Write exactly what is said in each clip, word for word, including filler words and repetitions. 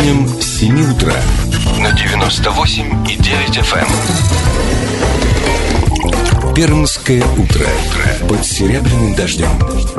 будням с семи утра на девяносто восемь и девять эф эм. Пермское утро под серебряным дождем.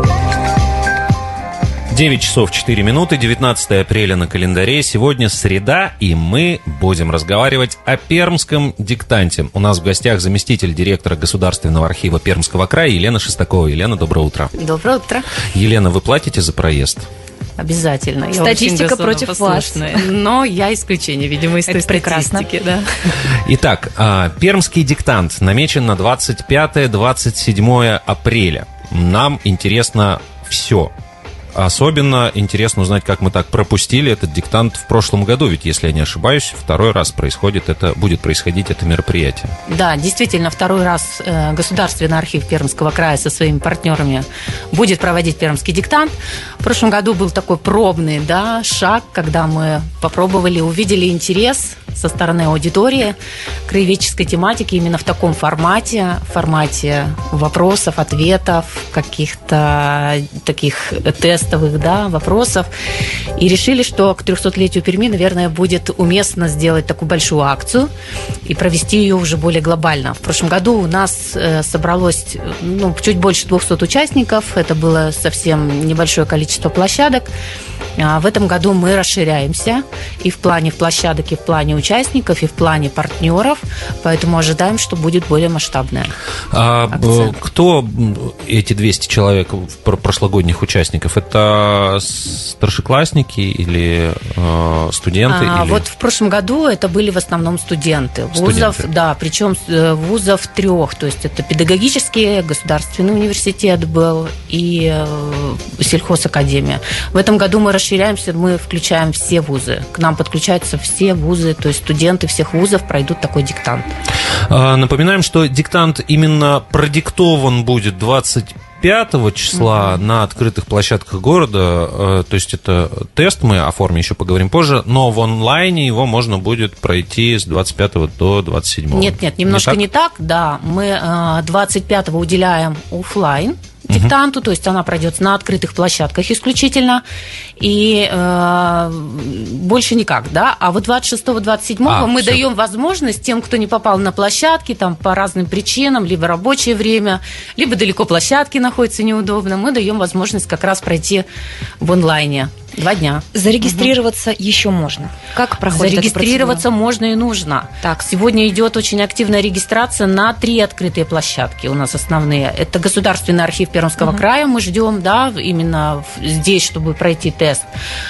девять часов четыре минуты, девятнадцатое апреля на календаре. Сегодня среда, и мы будем разговаривать о пермском диктанте. У нас в гостях заместитель директора Государственного архива Пермского края Елена Шестакова. Елена, доброе утро. Доброе утро. Елена, вы платите за проезд? Обязательно. Статистика против вас. Но я исключение, видимо, из той статистики. Да. Итак, пермский диктант намечен на двадцать пятое - двадцать седьмое апреля. Нам интересно все. Особенно интересно узнать, как мы так пропустили этот диктант в прошлом году, ведь, если я не ошибаюсь, второй раз происходит это, будет происходить это мероприятие. Да, действительно, второй раз э, Государственный архив Пермского края со своими партнерами будет проводить пермский диктант. В прошлом году был такой пробный, да, шаг, когда мы попробовали, увидели интерес со стороны аудитории краеведческой тематики именно в таком формате, в формате вопросов, ответов, каких-то таких тестовых, да, вопросов. И решили, что к трехсотлетию Перми, наверное, будет уместно сделать такую большую акцию и провести ее уже более глобально. В прошлом году у нас собралось ну, чуть больше двухсот участников. Это было совсем небольшое количество площадок. А в этом году мы расширяемся и в плане площадок, и в плане участников, и в плане партнеров, поэтому ожидаем, что будет более масштабная а акция. Кто эти двести человек прошлогодних участников? Это старшеклассники или э, студенты? А, или... Вот в прошлом году это были в основном студенты. Вузов, студенты. да, причем вузов трех, то есть это педагогический, государственный университет был и э, сельхозакадемия. В этом году мы расширяемся, мы включаем все вузы. К нам подключаются все вузы, то есть студенты всех вузов пройдут такой диктант. Напоминаем, что диктант именно продиктован будет двадцать пятого числа mm-hmm. на открытых площадках города, то есть это тест, мы о форме еще поговорим позже, но в онлайне его можно будет пройти с двадцать пятого до двадцать седьмого. Нет, нет, немножко не так, не так да, мы двадцать пятого уделяем офлайн диктанту, uh-huh. то есть она пройдет на открытых площадках исключительно, и э, больше никак, да, а вот двадцать шестого - двадцать седьмого а, мы все. даем возможность тем, кто не попал на площадки, там, по разным причинам, либо рабочее время, либо далеко площадки находятся неудобно, мы даем возможность как раз пройти в онлайне. Два дня. Зарегистрироваться угу. еще можно. Как проходит Зарегистрироваться можно и нужно. Так. Сегодня идет очень активная регистрация на три открытые площадки у нас основные. Это Государственный архив Пермского угу. края. Мы ждем, да, именно здесь, чтобы пройти тест.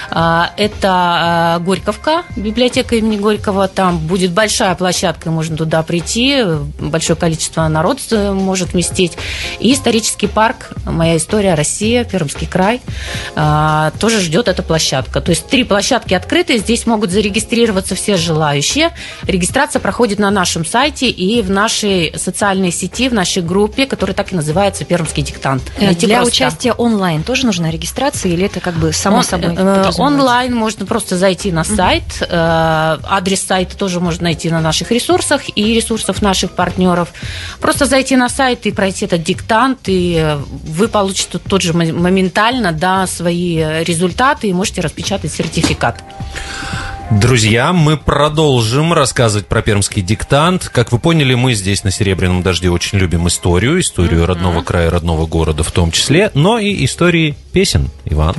Это Горьковка, библиотека имени Горького. Там будет большая площадка, можно туда прийти. Большое количество народа может вместить. И исторический парк «Моя история. Россия», Пермский край. Тоже ждет эта площадка. То есть три площадки открыты, здесь могут зарегистрироваться все желающие. Регистрация проходит на нашем сайте и в нашей социальной сети, в нашей группе, которая так и называется «Пермский диктант». Найти Для просто. Участия онлайн тоже нужна регистрация или это как бы само Он, собой подразумевается? Онлайн можно просто зайти на сайт. Угу. Адрес сайта тоже можно найти на наших ресурсах и ресурсах наших партнеров. Просто зайти на сайт и пройти этот диктант, и вы получите тот же моментально, да, свои результаты и можете распечатать сертификат. Друзья, мы продолжим рассказывать про пермский диктант. Как вы поняли, мы здесь на «Серебряном дожде» очень любим историю, историю mm-hmm. родного края, родного города в том числе, но и истории песен. Иван.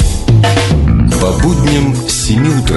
По будням с семи утра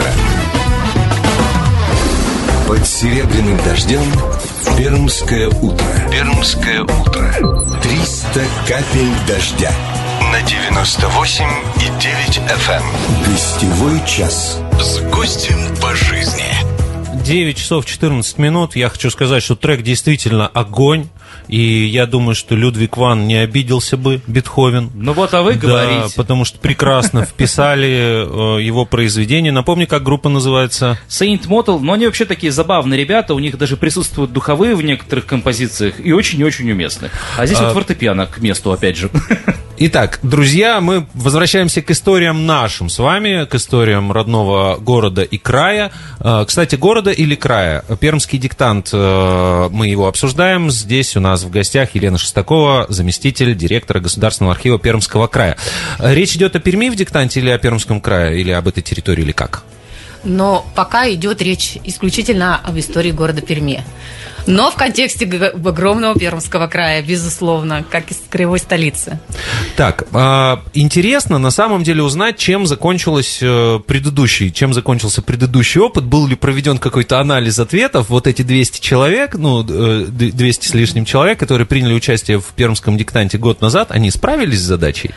под серебряным дождем пермское утро. Пермское утро. триста капель дождя. На девяносто восемь и девять эф эм. Гостевой час с гостем по жизни. девять часов четырнадцать минут. Я хочу сказать, что трек действительно огонь. И я думаю, что Людвиг ван не обиделся бы, Бетховен. Ну вот, а вы да, говорите. Потому что прекрасно вписали его произведение. Напомни, как группа называется? Saint Motel. Но они вообще такие забавные ребята. У них даже присутствуют духовые в некоторых композициях. И очень-очень уместны. А здесь а... вот фортепиано к месту, опять же. Итак, друзья, мы возвращаемся к историям нашим с вами, к историям родного города и края. Кстати, города или края? Пермский диктант, мы его обсуждаем. Здесь у нас в гостях Елена Шестакова, заместитель директора Государственного архива Пермского края. Речь идет о Перми в диктанте или о Пермском крае, или об этой территории, или как? но пока идет речь исключительно об истории города Перми. Но в контексте огромного Пермского края, безусловно, как из краевой столицы. Так, интересно на самом деле узнать, чем закончилась предыдущий, чем закончился предыдущий опыт. Был ли проведен какой-то анализ ответов? Вот эти двести человек, ну, двести с лишним человек, которые приняли участие в Пермском диктанте год назад, они справились с задачей?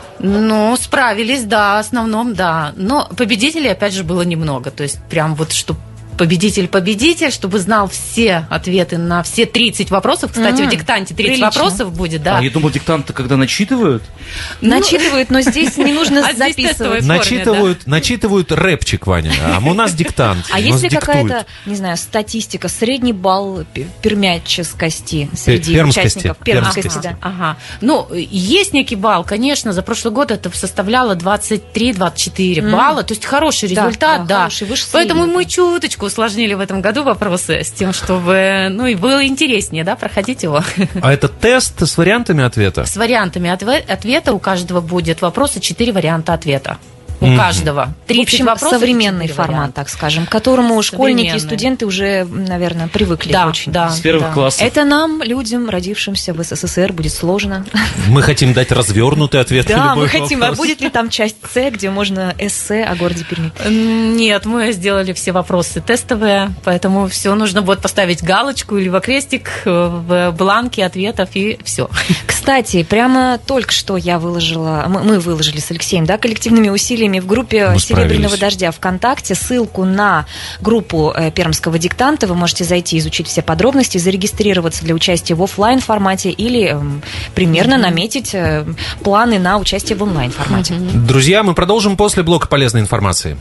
Ну, справились, да, в основном, да. Но победителей, опять же, было немного. То есть прям вот, что победитель-победитель, чтобы знал все ответы на все тридцать вопросов. Кстати, mm-hmm. в диктанте тридцать Прилично. Вопросов будет, да. А я думал, диктант-то когда начитывают? Начитывают, но здесь не нужно записывать. Начитывают, начитывают рэпчик, Ваня, а у нас диктант. А есть ли какая-то, не знаю, статистика, средний балл пермяческости среди участников? Пермскости, да. Ага. Ну, есть некий балл, конечно, за прошлый год это составляло двадцать три - двадцать четыре балла, то есть хороший результат, да. Поэтому мы чуточку усложнили в этом году вопросы с тем, чтобы, ну, и было интереснее, да, проходить его. А это тест с вариантами ответа? С вариантами ответа. У каждого будет вопроса четыре варианта ответа. У mm-hmm. каждого. В общем, современный формат, варианта. Так скажем, к которому школьники и студенты уже, наверное, привыкли да, очень. Да, с первых да. классов. Это нам, людям, родившимся в СССР, будет сложно. Мы хотим дать развернутый ответ на любой Да, мы вопрос. хотим. А будет ли там часть С, где можно эссе о городе Перми? Нет, мы сделали все вопросы тестовые, поэтому все нужно будет поставить галочку или в крестик в бланке ответов, и все. Кстати, прямо только что я выложила, мы выложили с Алексеем, да, коллективными усилиями в группе «Серебряного дождя» ВКонтакте ссылку на группу Пермского диктанта. Вы можете зайти, изучить все подробности, зарегистрироваться для участия в офлайн формате или э, примерно mm-hmm. наметить э, планы на участие в онлайн формате. Mm-hmm. Друзья, мы продолжим после блока полезной информации.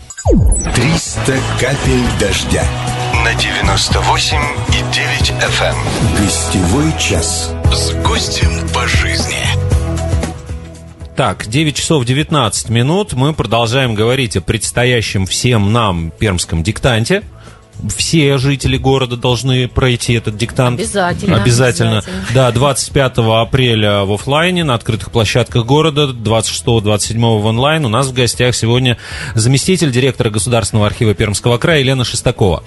триста капель дождя на девяносто восемь и девять эф эм. Гостевой час с гостем по жизни. Так, девять часов девятнадцать минут. Мы продолжаем говорить о предстоящем всем нам пермском диктанте. Все жители города должны пройти этот диктант. Обязательно. Обязательно. Обязательно. Да, двадцать пятого апреля в офлайне на открытых площадках города, двадцать шестого - двадцать седьмого в онлайн. У нас в гостях сегодня заместитель директора Государственного архива Пермского края Елена Шестакова.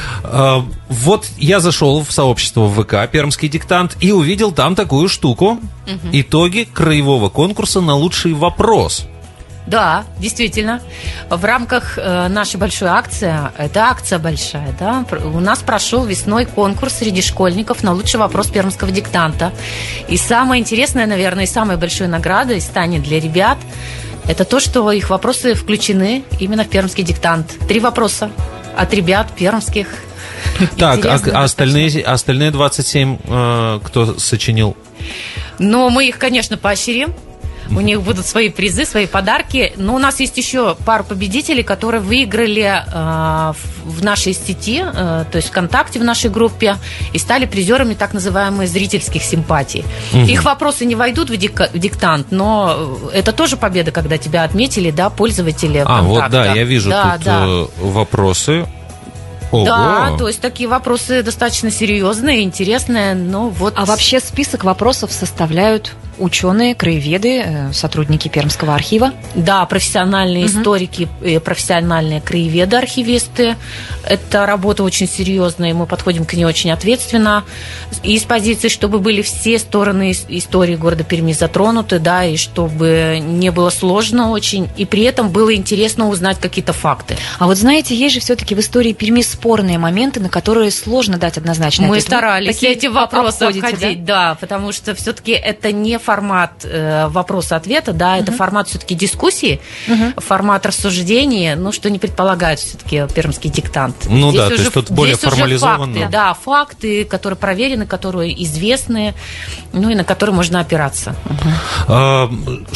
Вот я зашел в сообщество в ВК «Пермский диктант» и увидел там такую штуку. Угу. Итоги краевого конкурса на лучший вопрос. Да, действительно. В рамках э, нашей большой акции, это акция большая, да, у нас прошел весной конкурс среди школьников на лучший вопрос пермского диктанта. И самое интересное, наверное, и самой большой наградой станет для ребят, это то, что их вопросы включены именно в пермский диктант. Три вопроса от ребят пермских. Так, а, а остальные, остальные двадцать семь э, кто сочинил? Но мы их, конечно, поощрим. У них будут свои призы, свои подарки. Но у нас есть еще пару победителей, которые выиграли э, в нашей сети, э, то есть ВКонтакте, в нашей группе, и стали призерами так называемых зрительских симпатий. Угу. Их вопросы не войдут в, дик- в диктант, но это тоже победа, когда тебя отметили, да, пользователи а, ВКонтакта. Вот, да, я вижу да, тут да. вопросы. Ого. Да, то есть такие вопросы достаточно серьезные, интересные, но вот... А вообще список вопросов составляют ученые, краеведы, сотрудники Пермского архива? Да, профессиональные угу. историки, профессиональные краеведы, архивисты. Это работа очень серьезная, и мы подходим к ней очень ответственно. И с позиции, чтобы были все стороны истории города Перми затронуты, да, и чтобы не было сложно очень, и при этом было интересно узнать какие-то факты. А вот знаете, есть же все-таки в истории Перми спорные моменты, на которые сложно дать однозначный Мы ответ. старались Вы эти вопросы обходите, обходить, да? да, потому что все-таки это не формат э, вопроса-ответа, да, это uh-huh. формат все-таки дискуссии, uh-huh. формат рассуждения, ну, что не предполагает все-таки пермский диктант. Ну здесь да, уже, то есть тут более формализованно. Факты, да, факты, которые проверены, которые известны, ну, и на которые можно опираться. Uh-huh. А,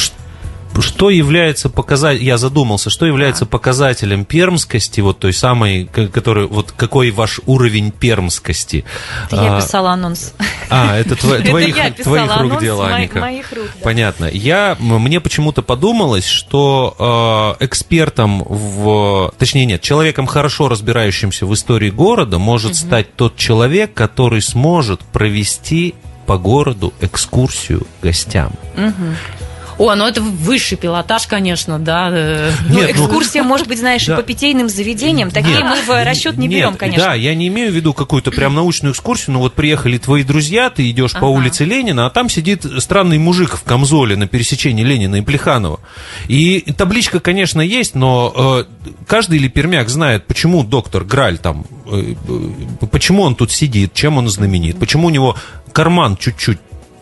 что является показателем, я задумался, что является да. показателем пермскости, вот той самой, который, вот какой ваш уровень пермскости? Это я писала анонс. А, это твоих, твоих рук дело, Аника. Моих рук, да. Понятно. Я, мне почему-то подумалось, что э, экспертом, в, точнее нет, человеком, хорошо разбирающимся в истории города, может угу. стать тот человек, который сможет провести по городу экскурсию гостям. Угу. О, ну это высший пилотаж, конечно, да. Ну, Нет, экскурсия, ну, может быть, знаешь, да. и по питейным заведениям. Такие Нет. мы в расчет не берем, Нет, конечно. Да, я не имею в виду какую-то прям научную экскурсию, но вот приехали твои друзья, ты идешь ага. по улице Ленина, а там сидит странный мужик в камзоле на пересечении Ленина и Плеханова. И табличка, конечно, есть, но э, каждый ли пермяк знает, почему доктор Граль там, э, э, почему он тут сидит, чем он знаменит, почему у него карман чуть-чуть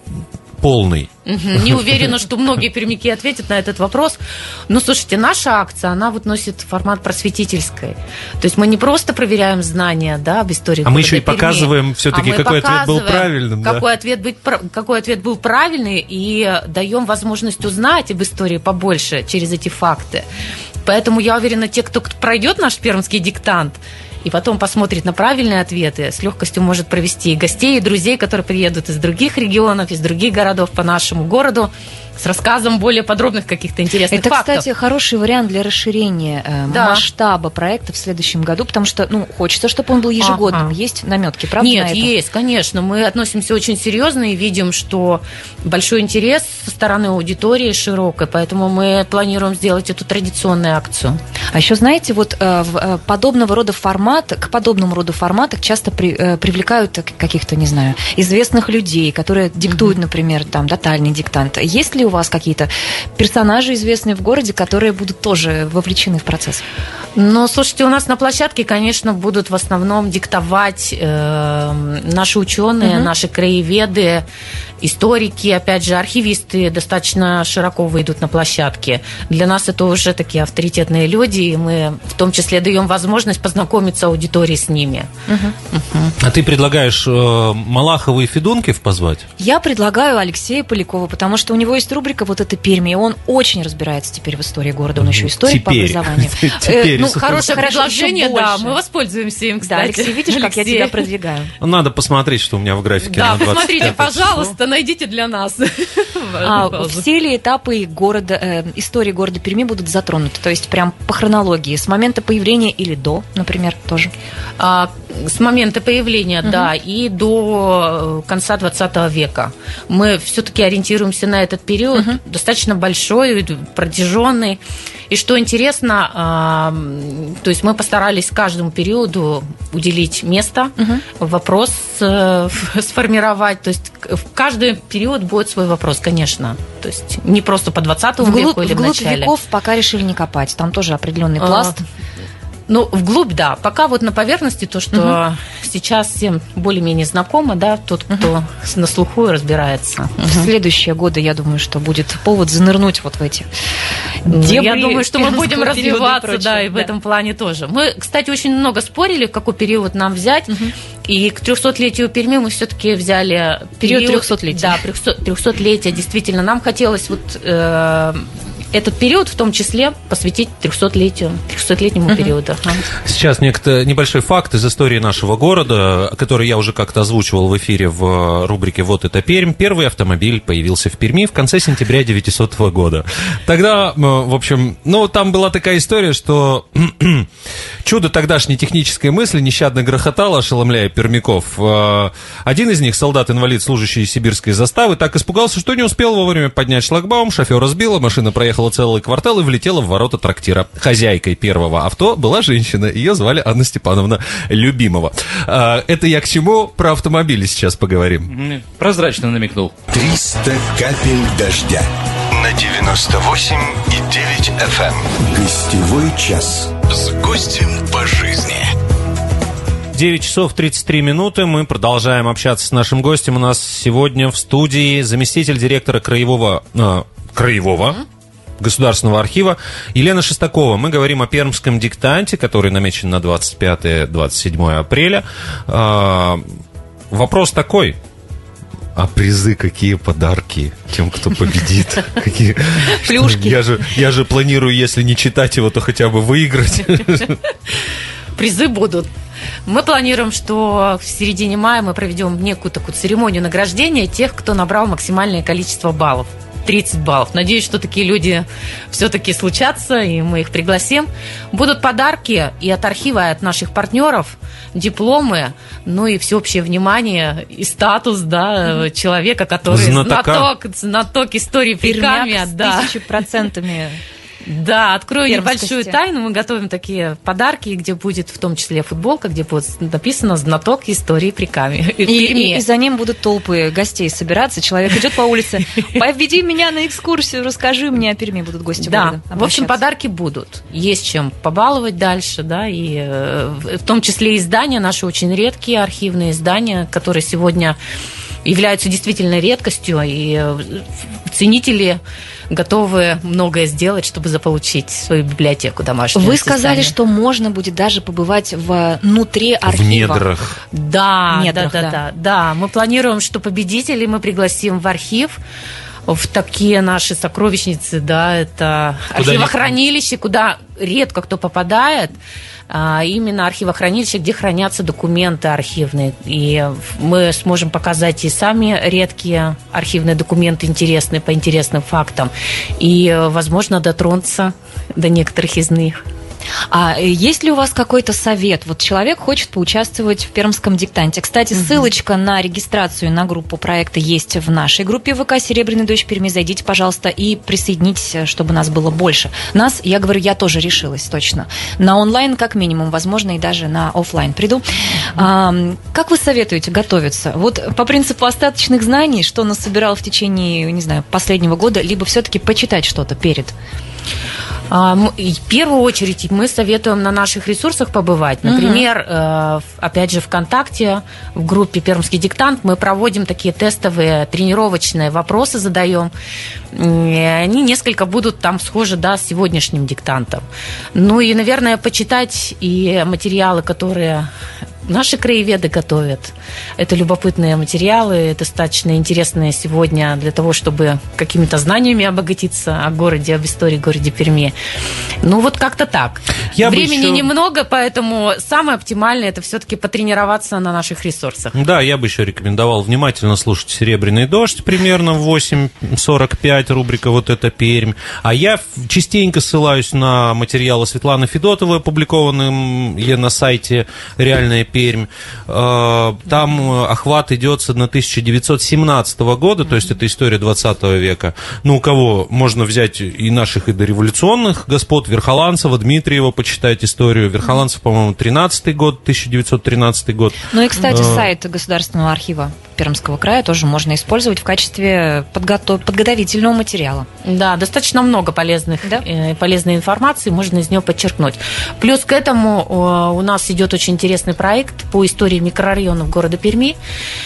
полный. Не уверена, что многие пермяки ответят на этот вопрос. Но, слушайте, наша акция, она вот носит формат просветительской. То есть мы не просто проверяем знания, да, об истории А мы еще и Перми, показываем все-таки, а какой ответ был правильным. Какой, да? ответ быть, какой ответ был правильный, и даем возможность узнать об истории побольше через эти факты. Поэтому я уверена, те, кто пройдет наш пермский диктант, и потом посмотрит на правильные ответы, с легкостью может провести и гостей, и друзей, которые приедут из других регионов, из других городов по нашему городу, с рассказом более подробных каких-то интересных Это, фактов. Это, кстати, хороший вариант для расширения э, да. масштаба проекта в следующем году, потому что, ну, хочется, чтобы он был ежегодным. Ага. Есть наметки, правда? Нет, на это? есть, конечно. Мы относимся очень серьезно и видим, что большой интерес со стороны аудитории широкой, поэтому мы планируем сделать эту традиционную акцию. А еще, знаете, вот э, в, подобного рода формат, к подобному роду форматах часто при, э, привлекают каких-то, не знаю, известных людей, которые диктуют, mm-hmm. например, там, тотальный диктант. Есть ли у вас какие-то персонажи известные в городе, которые будут тоже вовлечены в процесс? Ну, слушайте, у нас на площадке, конечно, будут в основном диктовать э, наши ученые, uh-huh. наши краеведы, историки, опять же, архивисты достаточно широко выйдут на площадке. Для нас это уже такие авторитетные люди, и мы в том числе даем возможность познакомиться аудитории с ними. Uh-huh. Uh-huh. А ты предлагаешь э, Малахова и Федункив позвать? Я предлагаю Алексея Полякова, потому что у него есть рубрика «Вот это Пермь», и он очень разбирается теперь в истории города, он еще историк по образованию. Теперь. Ну, хорошее предложение, да, мы воспользуемся им, кстати. Да, Алексей, видишь, как я тебя продвигаю? Надо посмотреть, что у меня в графике. Да, посмотрите, пожалуйста, найдите для нас. А, все ли этапы города, э, истории города Перми будут затронуты? То есть прям по хронологии, с момента появления или до, например, тоже? А, с момента появления, угу. да, и до конца двадцатого века. Мы все-таки ориентируемся на этот период, угу. достаточно большой, протяженный. И что интересно, э, то есть мы постарались каждому периоду уделить место, угу. вопрос э, сформировать. То есть в каждый период будет свой вопрос, конечно. То есть не просто по двадцатому вглубь, веку или в вглубь начале. Веков пока решили не копать. Там тоже определенный пласт. А, ну, вглубь, да. Пока вот на поверхности то, что угу. сейчас всем более-менее знакомо, да, тот, кто угу. на слуху и разбирается. Угу. В следующие годы, я думаю, что будет повод занырнуть вот в эти дебри. Я думаю, что мы будем развиваться, да, и в да. этом плане тоже. Мы, кстати, очень много спорили, какой период нам взять. Угу. И к трехсотлетию Перми мы все-таки взяли период, период трехсотлетия. Да, трехсотлетия. Действительно, нам хотелось вот э, этот период в том числе посвятить трехсотлетию, трехсотлетнему uh-huh. периоду. Сейчас некто, небольшой факт из истории нашего города, который я уже как-то озвучивал в эфире в рубрике «Вот это Пермь». Первый автомобиль появился в Перми в конце сентября девятисотого года. Тогда, в общем, ну, там была такая история, что чудо тогдашней технической мысли нещадно грохотало, ошеломляя пермяков. Один из них, солдат-инвалид, служащий сибирской заставы, так испугался, что не успел вовремя поднять шлагбаум, шофера сбило, машина проехала целый квартал и влетела в ворота трактира. Хозяйкой первого авто была женщина, ее звали Анна Степановна Любимова. Это я к чему? Про автомобили сейчас поговорим. Прозрачно намекнул. триста капель дождя на девяносто восемь и девять эф эм. Гостевой час с гостем по жизни. девять часов тридцать три минуты. Мы продолжаем общаться с нашим гостем. У нас сегодня в студии заместитель директора краевого... Э, краевого... Mm-hmm. Государственного архива Елена Шестакова. Мы говорим о пермском диктанте, который намечен на двадцать пятое — двадцать седьмое апреля. А, вопрос такой. А призы какие, подарки тем, кто победит? Какие плюшки. Я же, я же планирую, если не читать его, то хотя бы выиграть. Призы будут. Мы планируем, что в середине мая мы проведем некую такую церемонию награждения тех, кто набрал максимальное количество баллов. тридцать баллов. Надеюсь, что такие люди все-таки случатся, и мы их пригласим. Будут подарки и от архива, и от наших партнеров, дипломы, ну и всеобщее внимание и статус, да, человека, который знаток, знаток истории Прикамья. С да. тысячу процентами. Да, открою небольшую тайну. Мы готовим такие подарки, где будет в том числе футболка, где будет написано «Знаток истории Прикамья». И, и, и за ним будут толпы гостей собираться. Человек идет по улице: поведи меня на экскурсию, расскажи мне о Перми. Будут гости города. Да, в общем, подарки будут. Есть чем побаловать дальше, да, и в том числе издания, наши очень редкие архивные издания, которые сегодня являются действительно редкостью, и ценители готовы многое сделать, чтобы заполучить свою библиотеку домашнюю. Вы сказали, что можно будет даже побывать внутри архива. В недрах. Да, недрах, да, да, да, да, да. Мы планируем, что победителей мы пригласим в архив, в такие наши сокровищницы, да, это куда архивохранилище, куда редко кто попадает. А именно архивохранилище, где хранятся документы архивные. И мы сможем показать и сами редкие архивные документы, интересные по интересным фактам. И, возможно, дотронуться до некоторых из них. А есть ли у вас какой-то совет? Вот человек хочет поучаствовать в пермском диктанте. Кстати, ссылочка на регистрацию на группу проекта есть в нашей группе ВК «Серебряный дождь Перми». Зайдите, пожалуйста, и присоединитесь, чтобы нас было больше. Нас, я говорю, я тоже решилась, точно. На онлайн как минимум, возможно, и даже на офлайн приду. А, как вы советуете готовиться? Вот по принципу остаточных знаний, что насобирал в течение, не знаю, последнего года, либо все-таки почитать что-то перед? В первую очередь мы советуем на наших ресурсах побывать. Например, угу. опять же, ВКонтакте, в группе «Пермский диктант» мы проводим такие тестовые тренировочные вопросы, задаем. И они несколько будут там схожи, да, с сегодняшним диктантом. Ну и, наверное, почитать и материалы, которые наши краеведы готовят. Это любопытные материалы, достаточно интересные сегодня для того, чтобы какими-то знаниями обогатиться о городе, об истории города Перми. Ну, вот как-то так. Я Времени еще... немного, поэтому самое оптимальное – это все-таки потренироваться на наших ресурсах. Да, я бы еще рекомендовал внимательно слушать «Серебряный дождь» примерно в восемь сорок пять, рубрика «Вот это Пермь». А я частенько ссылаюсь на материалы Светланы Федотовой, опубликованные на сайте «Реальная Пермь». Там охват идет на тысяча девятьсот семнадцатого года, то есть это история двадцатого века. Ну, у кого можно взять и наших, и дореволюционных господ, Верхоланцева, Дмитриева, почитать историю. Верхоланцев, по-моему, тринадцатый год, тысяча девятьсот тринадцатый год. Ну и, кстати, сайт Государственного архива Пермского края тоже можно использовать в качестве подготов... подготовительного материала. Да, достаточно много полезных, да? э, полезной информации, можно из нее подчеркнуть. Плюс к этому у нас идет очень интересный проект по истории микрорайонов города Перми.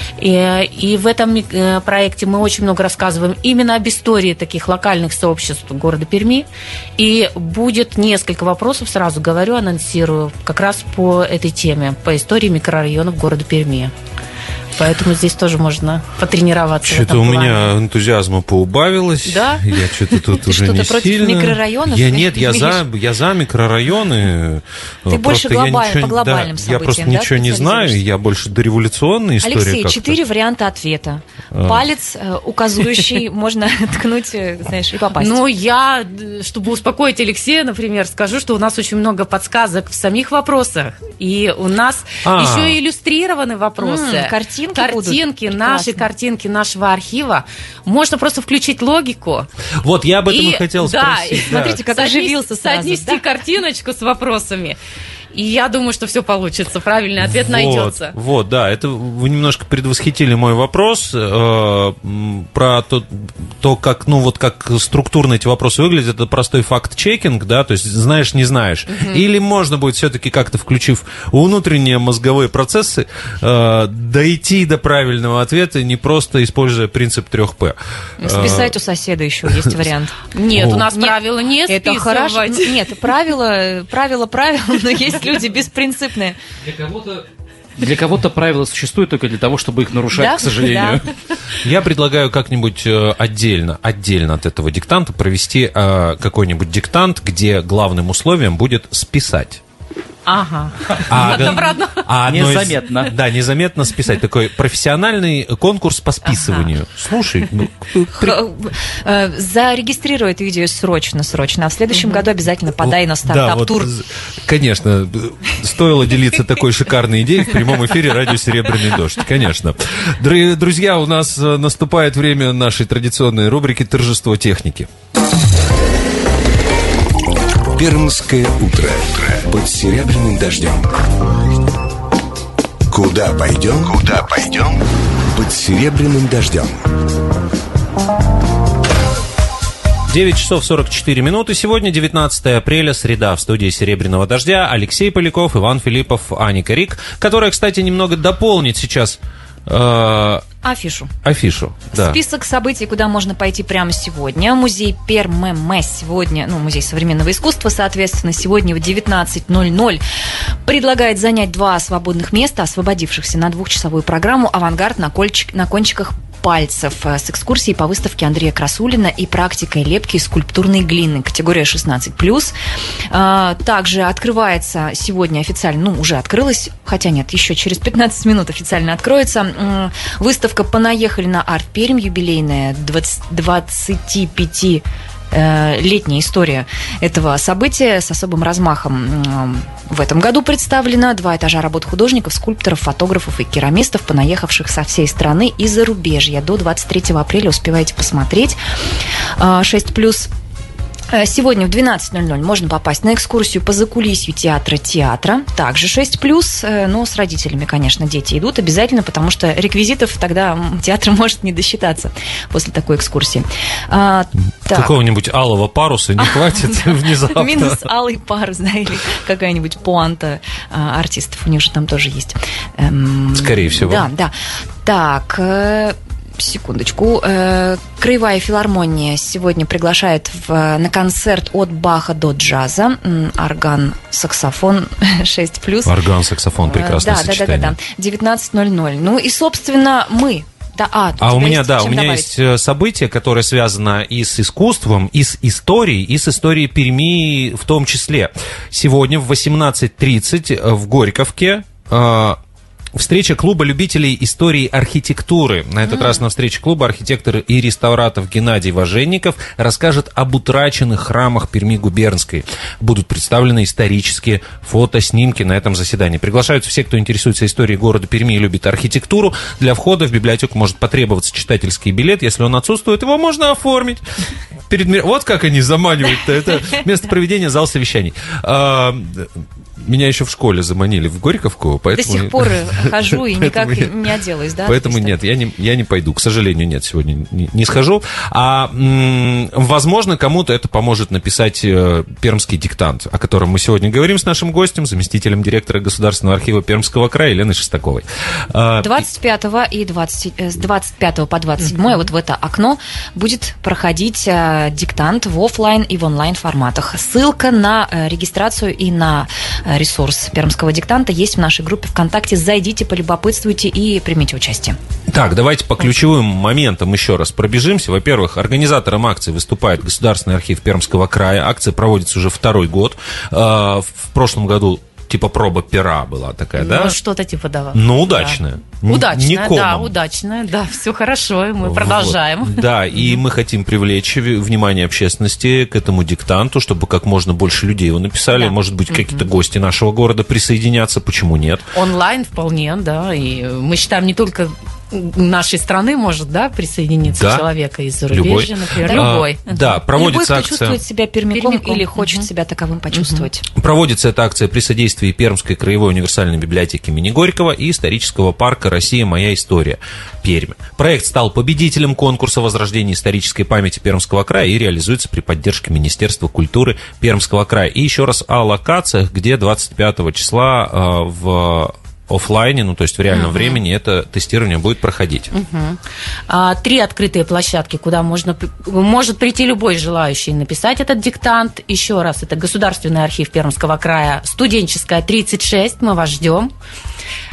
И, и в этом проекте мы очень много рассказываем именно об истории таких локальных сообществ города Перми. И будет несколько вопросов, сразу говорю, анонсирую, как раз по этой теме, по истории микрорайонов города Перми. Поэтому здесь тоже можно потренироваться. Что-то у меня энтузиазма поубавилось. Да? Я что-то тут Ты уже что-то не против сильно. микрорайонов? Я нет, я за, я за микрорайоны. Ты больше глобаль, ничего, по глобальным да, событиям, я просто да, ничего не знаю, я больше дореволюционной истории. Алексей, как-то. четыре варианта ответа. Палец указывающий, можно ткнуть, знаешь, и попасть. Ну, я, чтобы успокоить Алексея, например, скажу, что у нас очень много подсказок в самих вопросах. И у нас еще и иллюстрированы вопросы. Картинки Картинки, наши картинки нашего архива. Можно просто включить логику. Вот, я об этом и, и хотел да, спросить. И, смотрите, как оживился сразу. Соотнести да? картиночку с вопросами. И я думаю, что все получится, правильный ответ вот, найдется. Вот, да, это вы немножко предвосхитили мой вопрос э, про то, то, как, ну, вот как структурно эти вопросы выглядят. Это простой факт-чекинг, да, то есть знаешь, не знаешь. Угу. Или можно будет все-таки как-то, включив внутренние мозговые процессы, э, дойти до правильного ответа, не просто используя принцип трех П. Списать у соседа еще есть вариант. Нет, у нас правила не списывать. Это хорошо. Нет, правила, правила, правила, но есть люди беспринципные. Для кого-то Для кого-то правила существуют только для того, чтобы их нарушать, да? к сожалению. Да. Я предлагаю как-нибудь отдельно, отдельно от этого диктанта провести какой-нибудь диктант, где главным условием будет списать. Ага. А, обратно. А незаметно. Из, да, незаметно списать. Такой профессиональный конкурс по списыванию. Ага. Слушай, ну, при... зарегистрируй это видео срочно, срочно. А в следующем году обязательно подай на стартап-тур. Да, вот, конечно, стоило делиться такой шикарной идеей в прямом эфире радио «Серебряный дождь». Конечно. Друзья, у нас наступает время нашей традиционной рубрики «Торжество техники». Пермское утро под серебряным дождем. Куда пойдем? Куда пойдем? Под серебряным дождем. девять часов сорок четыре минуты. Сегодня девятнадцатое апреля, среда. В студии «Серебряного дождя» Алексей Поляков, Иван Филиппов, Аника Рик, которая, кстати, немного дополнит сейчас... Э- Афишу. Афишу, да. Список событий, куда можно пойти прямо сегодня. Музей ПерММ сегодня, ну, Музей современного искусства, соответственно, сегодня в девятнадцать ноль ноль предлагает занять два свободных места, освободившихся на двухчасовую программу «Авангард на, кольчик, на кончиках пальцев» с экскурсией по выставке Андрея Красулина и практикой лепки из скульптурной глины, категория шестнадцать плюс. Также открывается сегодня официально, ну, уже открылась, хотя нет, еще через пятнадцать минут официально откроется выставка «Понаехали на Арт Пермь», юбилейная двадцатипятилетняя история этого события с особым размахом. В этом году представлено два этажа работ художников, скульпторов, фотографов и керамистов, понаехавших со всей страны и зарубежья. До двадцать третьего апреля успеваете посмотреть. шесть плюс. Сегодня в двенадцать ноль ноль можно попасть на экскурсию по закулисью театра театра. Также шесть плюс, но с родителями, конечно, дети идут обязательно, потому что реквизитов тогда театр может не досчитаться после такой экскурсии. А, какого-нибудь алого паруса не хватит внезапно. Минус алый парус, да, или какая-нибудь пуанта артистов. У них же там тоже есть. Скорее всего. Да, да. Так... Секундочку. Краевая филармония сегодня приглашает в, на концерт от Баха до джаза. Орган, саксофон шесть плюс. Орган, саксофон, прекрасное да, сочетание. Да, да, да, да. девятнадцать ноль ноль. Ну и, собственно, мы. Да, а, а у меня, да, у меня добавить? есть событие, которое связано и с искусством, и с историей, и с историей Перми в том числе. Сегодня в восемнадцать тридцать в Горьковке встреча клуба любителей истории архитектуры. На этот mm. раз на встрече клуба архитектор и реставратор Геннадий Важенников расскажет об утраченных храмах Перми губернской. Будут представлены исторические фотоснимки на этом заседании. Приглашаются все, кто интересуется историей города Перми и любит архитектуру. Для входа в библиотеку может потребоваться читательский билет. Если он отсутствует, его можно оформить. Перед... Вот как они заманивают-то. Это место проведения, зал совещаний. Меня еще в школе заманили в Горьковку, поэтому... До сих пор хожу и никак не отделаюсь, да? Поэтому нет, я не, я не пойду. К сожалению, нет, сегодня не, не схожу. А, м- возможно, кому-то это поможет написать э, пермский диктант, о котором мы сегодня говорим с нашим гостем, заместителем директора Государственного архива Пермского края Еленой Шестаковой. двадцать пятого и двадцать, с двадцать пятого по двадцать седьмое вот в это окно будет проходить э, диктант в офлайн и в онлайн форматах. Ссылка на э, регистрацию и на ресурс пермского диктанта есть в нашей группе ВКонтакте. Зайдите, полюбопытствуйте и примите участие. Так, давайте по ключевым моментам еще раз пробежимся. Во-первых, организатором акции выступает Государственный архив Пермского края. Акция проводится уже второй год. В прошлом году типа проба пера была такая, ну, да? Ну, что-то типа, да. Ну, удачная. Да. Удачная, да, удачная, да, все хорошо, и мы продолжаем. Вот. Да, и мы хотим привлечь внимание общественности к этому диктанту, чтобы как можно больше людей его написали. Да. Может быть, какие-то гости нашего города присоединятся, почему нет? Онлайн вполне, да, и мы считаем не только нашей страны может, да, присоединиться да. человека из зарубежья, например. Да. Любой. А, да, проводится Любой, акция. кто чувствует себя пермяком, пермяком. или хочет uh-huh. себя таковым почувствовать. Uh-huh. Проводится эта акция при содействии Пермской краевой универсальной библиотеки имени Горького и исторического парка «Россия. Моя история» Пермь. Проект стал победителем конкурса возрождения исторической памяти Пермского края и реализуется при поддержке Министерства культуры Пермского края. И еще раз о локациях, где двадцать пятого числа э, в офлайне, ну то есть в реальном uh-huh. времени это тестирование будет проходить. Uh-huh. А, три открытые площадки, куда можно, может прийти любой желающий написать этот диктант. Еще раз, это Государственный архив Пермского края, Студенческая, тридцать шесть, мы вас ждем.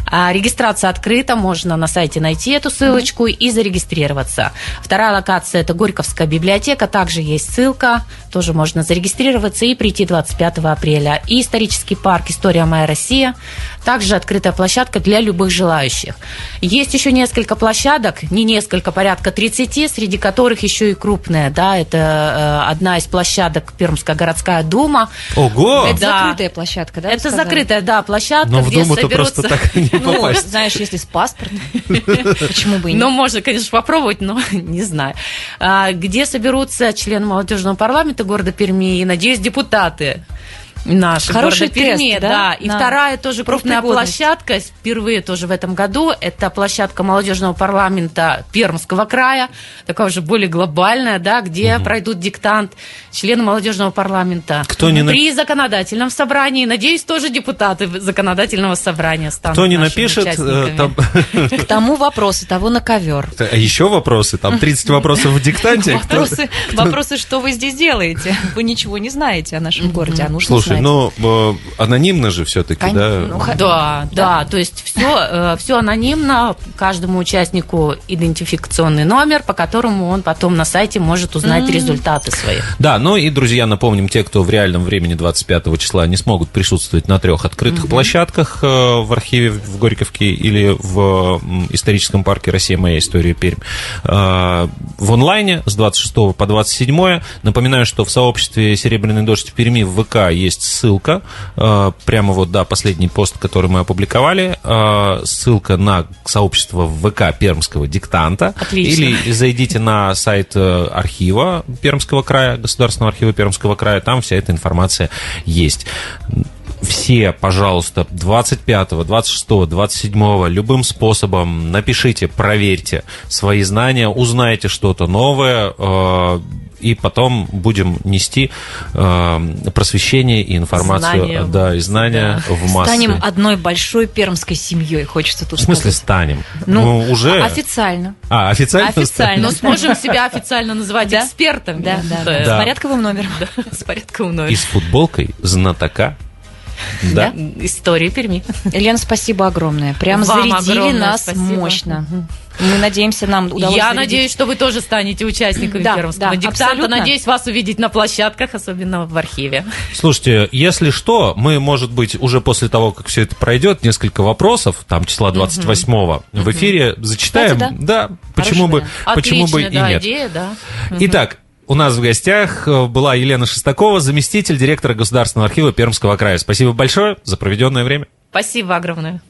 Регистрация открыта, можно на сайте найти эту ссылочку и зарегистрироваться. Вторая локация – это Горьковская библиотека, также есть ссылка, тоже можно зарегистрироваться и прийти двадцать пятого апреля. И исторический парк «История моя Россия», также открытая площадка для любых желающих. Есть еще несколько площадок, не несколько, порядка тридцати, среди которых еще и крупные, да, это э, одна из площадок Пермская городская дума. Ого! Это Да. закрытая площадка, да? Это закрытая, да, площадка, Но в где Думу-то соберутся... просто так не Ну, попасть. знаешь, если с паспортом, почему бы и Ну, нет? можно, конечно, попробовать, но не знаю. А, где соберутся члены молодежного парламента города Перми и, надеюсь, депутаты наши Хороший города Перми, тест, да? да? И На вторая тоже крупная профпригодность. площадка, впервые тоже в этом году, это площадка молодежного парламента Пермского края, такая уже более глобальная, да, где угу. пройдут диктант члены молодежного парламента. Кто не При на... законодательном собрании, надеюсь, тоже депутаты законодательного собрания станут Кто не нашими напишет, участниками. там... К тому вопросы, того на ковер. А еще вопросы? Там тридцать вопросов в диктанте. Вопросы, вопросы, что вы здесь делаете? Вы ничего не знаете о нашем городе, а нужно Слушай, знать. ну, э, анонимно же все-таки, Кон- да? ну, х- Да, да, то есть все, все анонимно, каждому участнику идентификационный номер, по которому он потом на сайте может узнать М. результаты свои. Да, ну и, друзья, напомним, те, кто в реальном времени двадцать пятого числа не смогут присутствовать на трех открытых площадках э, в архиве в Горьковке или в м, историческом парке «Россия. Моя история. Пермь», э, в онлайне с двадцать шестого по двадцать седьмое. Напоминаю, что в сообществе «Серебряный дождь» в Перми в ВК есть ссылка, э, прямо вот, да, последний пост, который мы опубликовали, э, ссылка на сообщество в ВК Пермского диктанта. Отлично. Или зайдите на сайт э, архива Пермского края, Государственного архива Пермского края, там вся эта информация есть. Все, пожалуйста, двадцать пятого, двадцать шестого, двадцать седьмого любым способом напишите, проверьте свои знания, узнайте что-то новое, э, и потом будем нести э, просвещение и информацию, Знания. да, и знания Да. в массы. Станем одной большой пермской семьей, хочется тут В смысле сказать. станем? Ну, Ну, уже... официально. А, официально? Официально. Но сможем себя официально называть Да. экспертами. Да, да, То да. есть, Да. С порядковым номером. С порядковым И номером. с футболкой знатока. Да? История Перми. Елена, спасибо огромное. Прям Вам зарядили огромное нас спасибо. мощно. Мы надеемся, нам удалось Я зарядить. надеюсь, что вы тоже станете участниками Да, Пермского да, диктанта. абсолютно. Надеюсь вас увидеть на площадках, особенно в архиве. Слушайте, если что, мы, может быть, уже после того, как все это пройдет, несколько вопросов, там, числа двадцать восьмого, в эфире зачитаем. Кстати, да, почему бы, вариант. почему бы и Отличная, да, нет. идея, да. Итак, у нас в гостях была Елена Шестакова, заместитель директора Государственного архива Пермского края. Спасибо большое за проведенное время. Спасибо огромное.